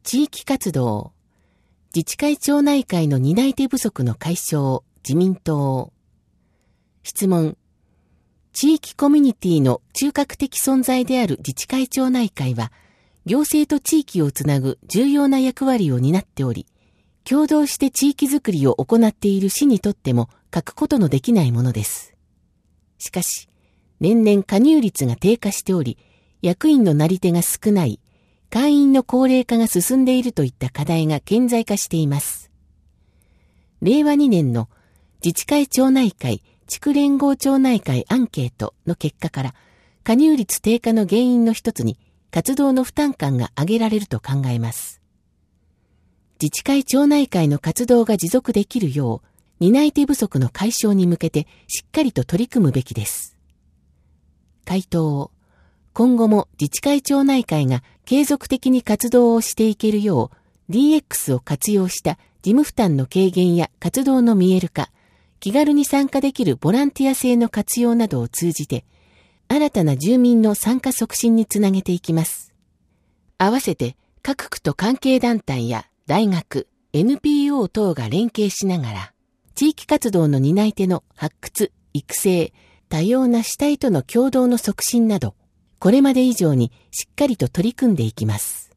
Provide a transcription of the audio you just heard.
地域活動。自治会町内会の担い手不足の解消、自民党。質問。地域コミュニティの中核的存在である自治会町内会は、行政と地域をつなぐ重要な役割を担っており、共同して地域づくりを行っている市にとっても欠くことのできないものです。しかし、年々加入率が低下しており、役員のなり手が少ない、会員の高齢化が進んでいるといった課題が顕在化しています。令和2年の自治会町内会地区連合町内会アンケートの結果から、加入率低下の原因の一つに活動の負担感が挙げられると考えます。自治会町内会の活動が持続できるよう、担い手不足の解消に向けてしっかりと取り組むべきです。回答。今後も自治会町内会が継続的に活動をしていけるよう DX を活用した事務負担の軽減や活動の見える化、気軽に参加できるボランティア制の活用などを通じて新たな住民の参加促進につなげていきます。合わせて各区と関係団体や大学、NPO 等が連携しながら地域活動の担い手の発掘、育成、多様な主体との協働の促進などこれまで以上にしっかりと取り組んでいきます。